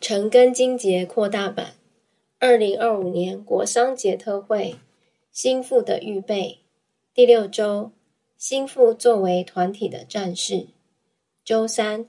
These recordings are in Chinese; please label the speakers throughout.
Speaker 1: 陈根金节扩大版2025年国商节特会心腹的预备第6周心腹作为团体的战士周3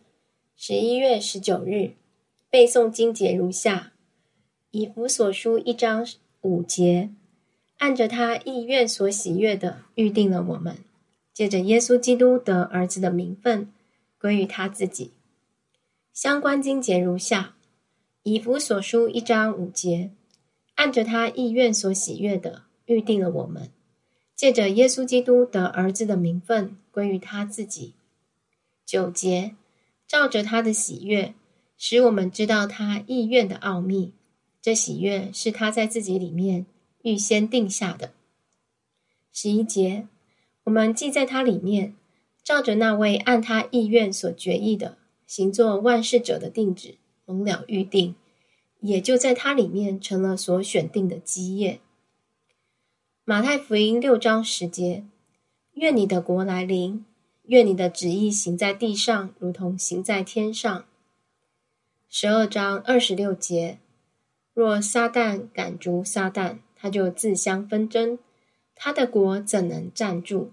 Speaker 1: 11月19日背诵经节如下：以弗所书1章5节，按着他意愿所喜悦的预定了我们，借着耶稣基督得儿子的名分归于他自己。相关经节如下：以弗所书1章5节，按着他意愿所喜悦的预定了我们，借着耶稣基督得儿子的名分归于他自己。9节，照着他的喜悦，使我们知道他意愿的奥秘，这喜悦是他在自己里面预先定下的。11节，我们既在他里面，照着那位按他意愿所决议的行作万事者的定旨蒙了预定，也就在他里面成了所选定的基业。马太福音6章10节，愿你的国来临，愿你的旨意行在地上如同行在天上。12章26节，若撒旦赶逐撒旦，他就自相纷争，他的国怎能站住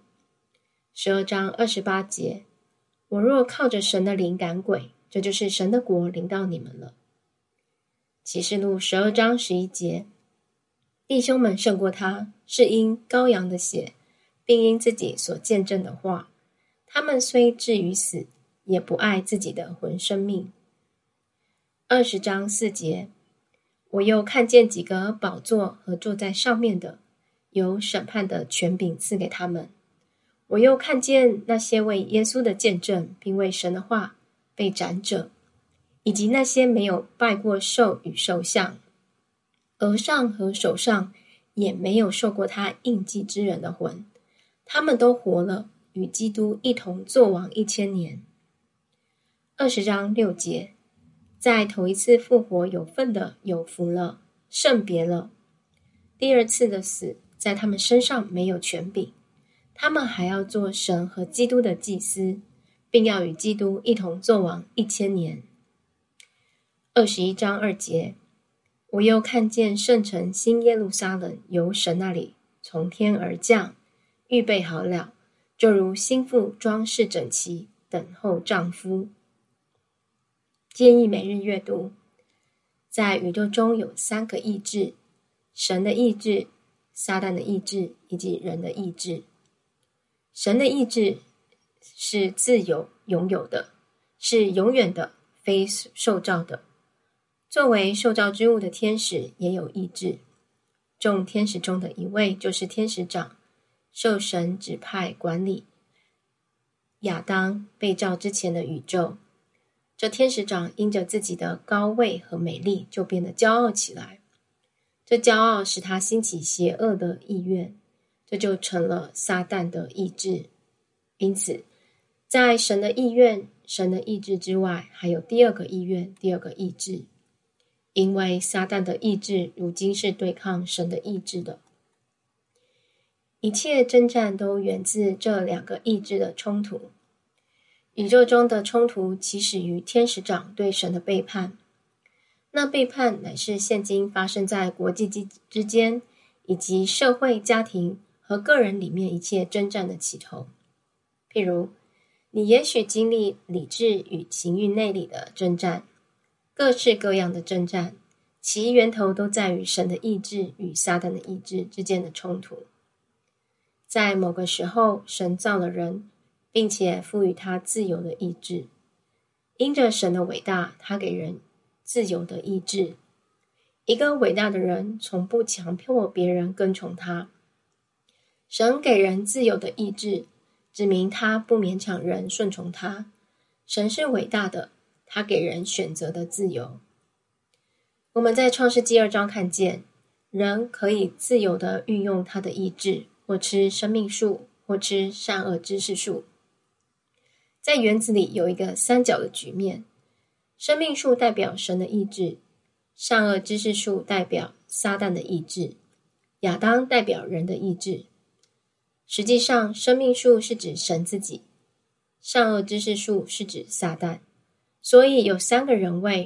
Speaker 1: ？12章28节，我若靠着神的灵赶鬼，这就是神的国临到你们了。启示录12章11节，弟兄们胜过他，是因羔羊的血，并因自己所见证的话，他们虽至于死，也不爱自己的魂生命。20章4节，我又看见几个宝座和坐在上面的，有审判的权柄赐给他们。我又看见那些为耶稣的见证并为神的话被斩者，以及那些没有拜过兽与兽像，额上和手上也没有受过他印记之人的魂，他们都活了，与基督一同作王1000年。20章6节，在头一次复活有份的有福了，圣别了。第二次的死在他们身上没有权柄，他们还要做神和基督的祭司，并要与基督一同作王1000年。21章2节，我又看见圣城新耶路撒冷由神那里从天而降，预备好了，就如新妇装饰整齐，等候丈夫。建议每日阅读。在宇宙中有3个意志：神的意志、撒旦的意志以及人的意志。神的意志是自由拥有的，是永远的，非受造的。作为受造之物的天使也有意志，众天使中的一位就是天使长，受神指派管理亚当被造之前的宇宙。这天使长因着自己的高位和美丽，就变得骄傲起来。这骄傲使他兴起邪恶的意愿，这就成了撒旦的意志。因此，在神的意愿、神的意志之外，还有第二个意愿、第二个意志。因为撒旦的意志如今是对抗神的意志的。一切征战都源自这2个意志的冲突。宇宙中的冲突起始于天使长对神的背叛，那背叛乃是现今发生在国际之间，以及社会、家庭和个人里面一切征战的起头。譬如，你也许经历理智与情欲内里的征战，各式各样的征战，其源头都在于神的意志与撒旦的意志之间的冲突。在某个时候，神造了人，并且赋予他自由的意志。因着神的伟大，他给人自由的意志。一个伟大的人从不强迫别人跟从他。神给人自由的意志，指明他不勉强人顺从他。神是伟大的，他给人选择的自由。我们在创世纪2章看见，人可以自由地运用他的意志，或吃生命树，或吃善恶知识树。在园子里有一个3角的局面，生命树代表神的意志，善恶知识树代表撒旦的意志，亚当代表人的意志。实际上，生命树是指神自己，善恶知识树是指撒旦。所以有3个人位，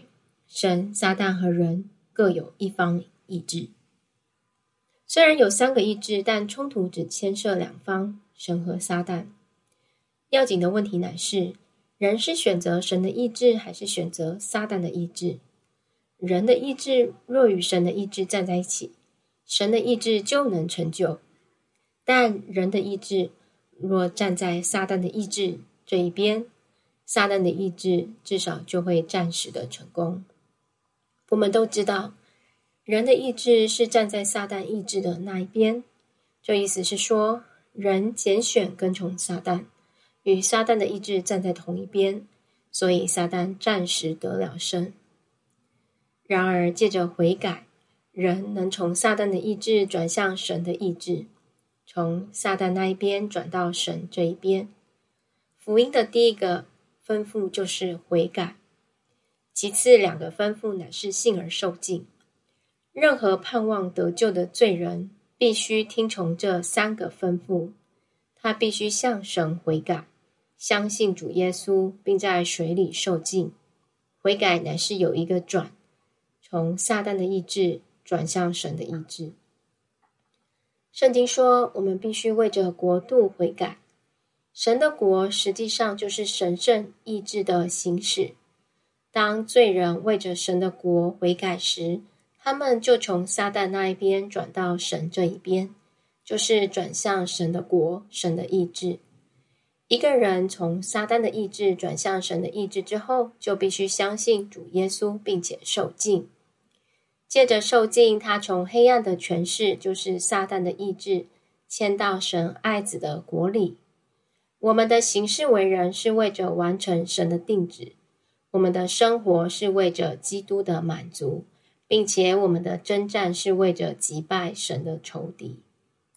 Speaker 1: 神、撒旦和人各有一方意志。虽然有3个意志，但冲突只牵涉2方，神和撒旦。要紧的问题乃是，人是选择神的意志，还是选择撒旦的意志？人的意志若与神的意志站在一起，神的意志就能成就；但人的意志若站在撒旦的意志这一边，撒旦的意志至少就会暂时的成功。我们都知道，人的意志是站在撒旦意志的那一边，这意思是说，人拣选跟从撒旦，与撒旦的意志站在同一边，所以撒旦暂时得了胜。然而借着悔改，人能从撒旦的意志转向神的意志，从撒旦那一边转到神这一边。福音的第一个吩咐就是悔改，其次2个吩咐乃是信而受尽。任何盼望得救的罪人必须听从这3个吩咐，他必须向神悔改，相信主耶稣，并在水里受尽。悔改乃是有一个转，从撒旦的意志转向神的意志。圣经说，我们必须为着国度悔改。神的国实际上就是神圣意志的行使。当罪人为着神的国悔改时，他们就从撒旦那一边转到神这一边，就是转向神的国、神的意志。一个人从撒旦的意志转向神的意志之后，就必须相信主耶稣，并且受尽。借着受尽，他从黑暗的权势，就是撒旦的意志，迁到神爱子的国里。我们的行事为人是为着完成神的定旨，我们的生活是为着基督的满足，并且我们的征战是为着击败神的仇敌。